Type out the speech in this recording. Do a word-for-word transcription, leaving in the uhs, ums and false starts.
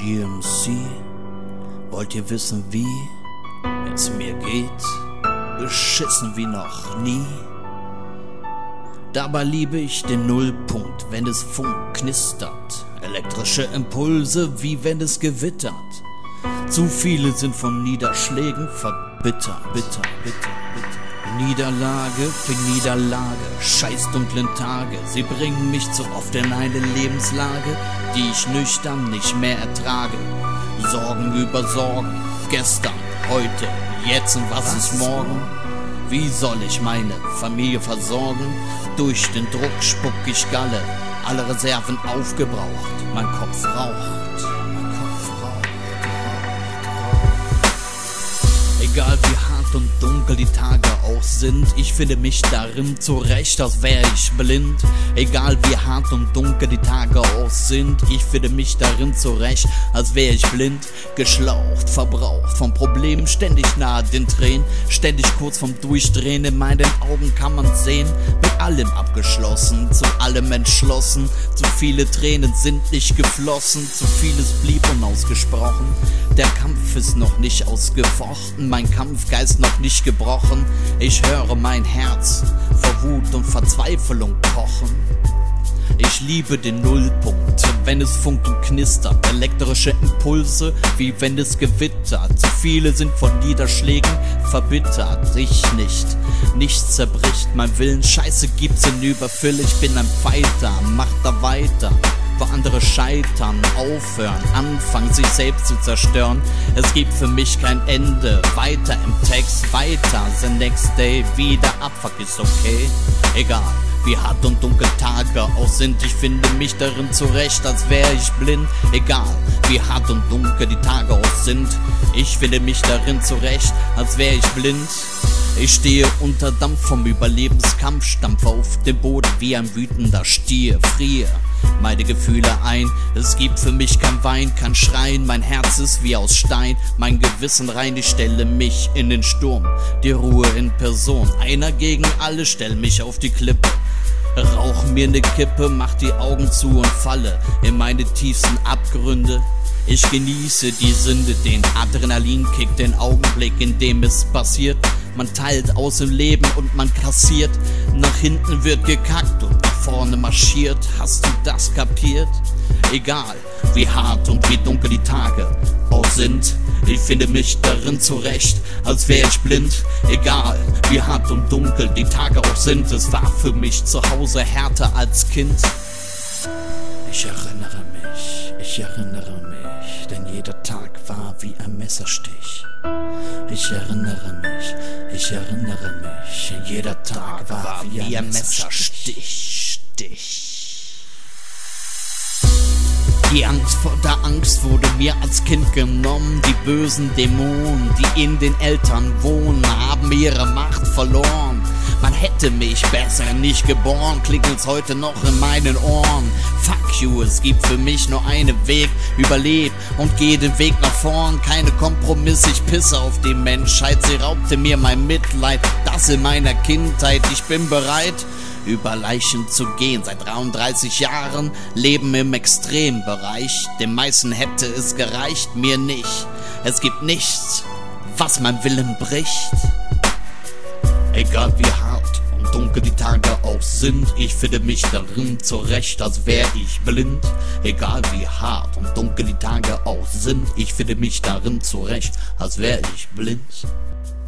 G M C, wollt ihr wissen, wie es mir geht? Beschissen wie noch nie. Dabei liebe ich den Nullpunkt, wenn es Funk knistert. Elektrische Impulse, wie wenn es gewittert. Zu viele sind von Niederschlägen verbittert. Bitter, bitter, bitter. Niederlage für Niederlage, scheiß dunklen Tage. Sie bringen mich zu oft in eine Lebenslage, die ich nüchtern nicht mehr ertrage. Sorgen über Sorgen, gestern, heute, jetzt und was, was ist morgen? Wie soll ich meine Familie versorgen? Durch den Druck spuck ich Galle, alle Reserven aufgebraucht, mein Kopf raucht, mein Kopf raucht, raucht, raucht. Egal wie hart und dunkel die Tage auch sind, ich finde mich darin zurecht, als wär ich blind. Egal wie hart und dunkel die Tage auch sind, ich finde mich darin zurecht, als wär ich blind. Geschlaucht, verbraucht, vom Problem ständig nahe den Tränen, ständig kurz vom Durchdrehen, in meinen Augen kann man sehen, mit allem abgeschlossen, zu allem entschlossen, zu viele Tränen sind nicht geflossen, zu vieles blieb unausgesprochen, der Kampf ist noch nicht ausgefochten, mein Kampfgeist noch nicht gebrochen, ich höre mein Herz vor Wut und Verzweiflung pochen. Ich liebe den Nullpunkt, wenn es funkt und knistert, elektrische Impulse, wie wenn es gewittert. Zu viele sind von Niederschlägen verbittert, ich nicht, nichts zerbricht mein Willen, Scheiße gibt's in Überfüll, ich bin ein Fighter, mach da weiter, wo andere scheitern, aufhören, anfangen sich selbst zu zerstören. Es gibt für mich kein Ende, weiter im Text, weiter, the next day, wieder Abfuck ist okay, egal. Wie hart und dunkel Tage auch sind, ich finde mich darin zurecht, als wär ich blind. Egal, wie hart und dunkel die Tage auch sind, ich finde mich darin zurecht, als wär ich blind. Ich stehe unter Dampf vom Überlebenskampf, stampfe auf den Boden wie ein wütender Stier, friere meine Gefühle ein, es gibt für mich kein Wein, kein Schreien, mein Herz ist wie aus Stein, mein Gewissen rein, ich stelle mich in den Sturm, die Ruhe in Person, einer gegen alle, stell mich auf die Klippe, rauch mir ne Kippe, mach die Augen zu und falle in meine tiefsten Abgründe. Ich genieße die Sünde, den Adrenalinkick, den Augenblick, in dem es passiert. Man teilt aus im Leben und man kassiert. Nach hinten wird gekackt und nach vorne marschiert. Hast du das kapiert? Egal, wie hart und wie dunkel die Tage auch sind, ich finde mich darin zurecht, als wär ich blind. Egal, wie hart und dunkel die Tage auch sind, es war für mich zu Hause härter als Kind. Ich erinnere mich, ich erinnere mich, denn jeder Tag war wie ein Messerstich. Ich erinnere mich, ich erinnere mich, jeder Tag war wie ein Messerstich. Stich. Die Angst vor der Angst wurde mir als Kind genommen. Die bösen Dämonen, die in den Eltern wohnen, haben ihre Macht verloren. Man hätte mich besser nicht geboren, klingelt's heute noch in meinen Ohren. Fuck you, es gibt für mich nur einen Weg, überleb und geh den Weg nach vorn. Keine Kompromisse, ich pisse auf die Menschheit, sie raubte mir mein Mitleid, das in meiner Kindheit. Ich bin bereit, über Leichen zu gehen, seit dreiunddreißig Jahren, leben im Extrembereich. Den meisten hätte es gereicht, mir nicht. Es gibt nichts, was mein Willen bricht. Egal wie hart und dunkel die Tage auch sind, ich finde mich darin zurecht, als wär ich blind. Egal wie hart und dunkel die Tage auch sind, ich finde mich darin zurecht, als wär ich blind.